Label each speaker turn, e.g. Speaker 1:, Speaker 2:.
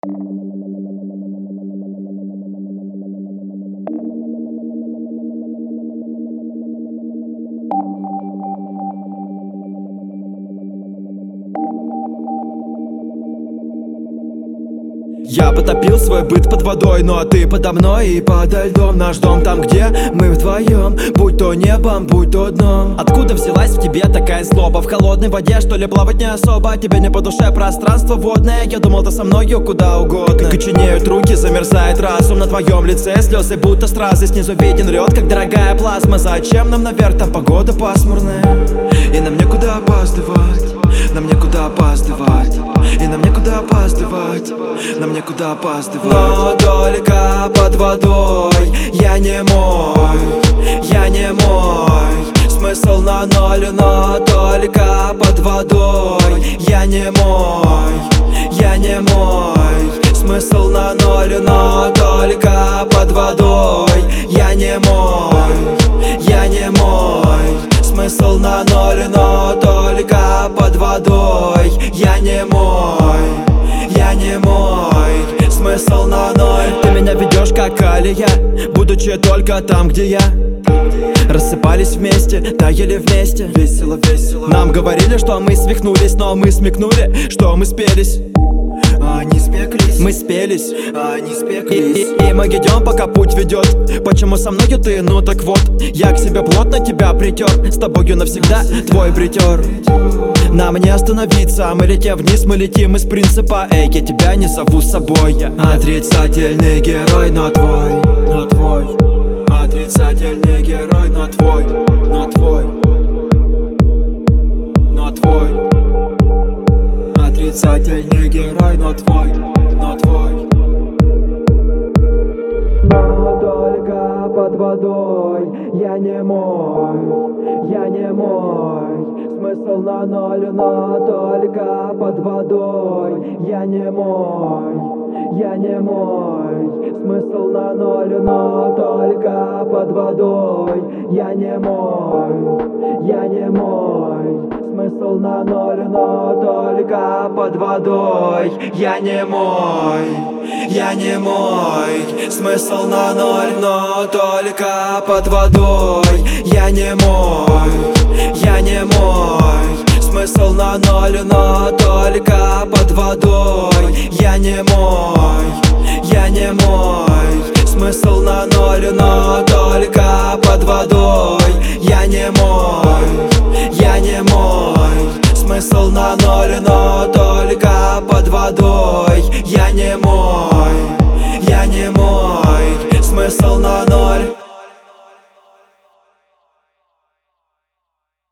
Speaker 1: Я потопил свой быт под водой, ну а ты подо мной и подо льдом. Наш дом там, где мы вдвоем, будь то небом, будь то дном. Откуда взялась в тебе такая злоба? В холодной воде, что ли, плавать не особо? Тебе не по душе пространство водное? Я думал, ты со мною куда угодно. Коченеют руки, замерзает разум. На твоем лице слезы будто стразы. Снизу виден лед, как дорогая плазма. Зачем нам наверх, там погода пасмурная? И нам некуда опаздывать, нам некуда опаздывать. И нам некуда опаздывать, нам некуда опаздывать. Но только под водой я не мой, я не мой. Смысл на ноль, но только под водой я не мой, я не мой. Смысл на ноль, но только под водой я не мой, я не мой. Смысл на ноль, но только под водой я не мой, я не мой. Смысл на ноль. Ты меня ведешь как алия, будучи только там, где я. Рассыпались вместе, таяли вместе. Весело, весело. Нам говорили, что мы свихнулись, но мы смекнули, что мы спелись. Они спеклись, мы спелись, они спеклись. И мы идем, пока путь ведет. Почему со мною ты? Ну так вот, я к себе плотно тебя притер. С тобою навсегда твой бритер. Нам не остановиться, мы летим вниз, мы летим из принципа. Эй, я тебя не зову с собой. Отрицательный герой, но твой, но твой. Отрицательный герой, но твой, но твой, но твой. Отрицательный герой, но твой, но твой. Но только под водой я не мой, я не мой. Смысл на ноль, но только под водой я не мой, я не мой. Смысл на ноль, но только под водой я не мой, я не мой. Смысл на ноль, но только под водой я не мой, я не мой. Смысл на ноль, но только под водой я не мой, я не мой. Смысл на ноль, но только под водой я не мой, я не мой. Смысл на ноль, но только под водой я не мой, я не мой. Смысл на ноль, но только под водой я не мой, я не мой. Смысл на ноль.